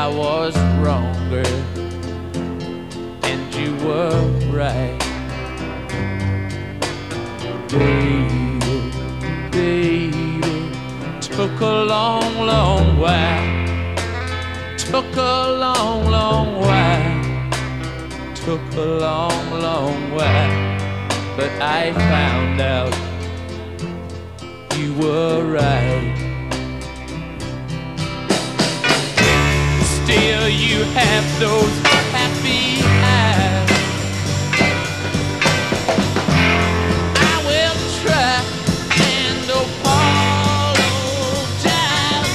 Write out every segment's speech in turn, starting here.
I was wronger and you were right. Baby, baby, took a long, long while. Took a long, long while. Took a long, long while. But I found out you were right. Still you have those happy eyes. I will try and apologize.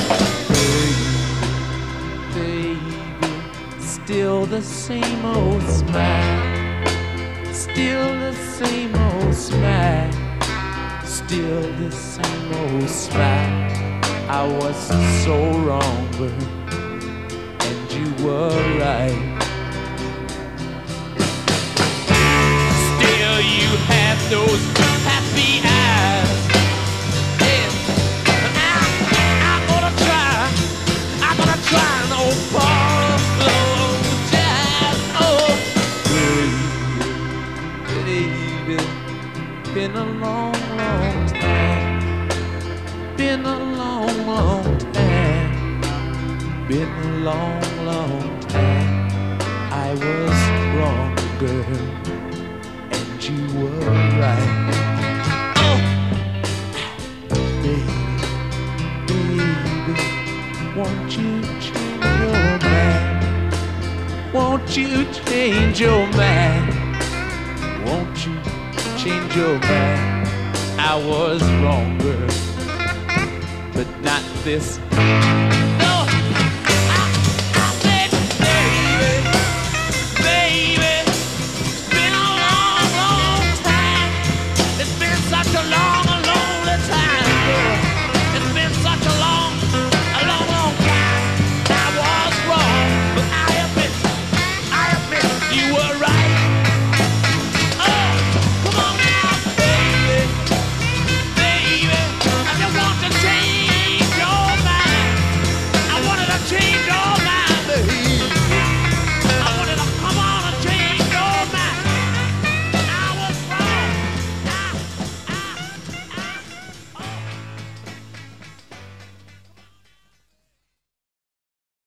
Baby, still the same old smile. Still the same old smile. Still the same old smile. I was so wrong, but you were right. Still you have those happy eyes. Yeah. I'm gonna try and apologize. Oh, baby, been a long, long time. Been a long, long time. Been a long, long time. I was wrong, girl, and you were right. Oh, baby, baby, won't you change your mind? Won't you change your mind? Won't you change your mind? I was wrong, girl, but not this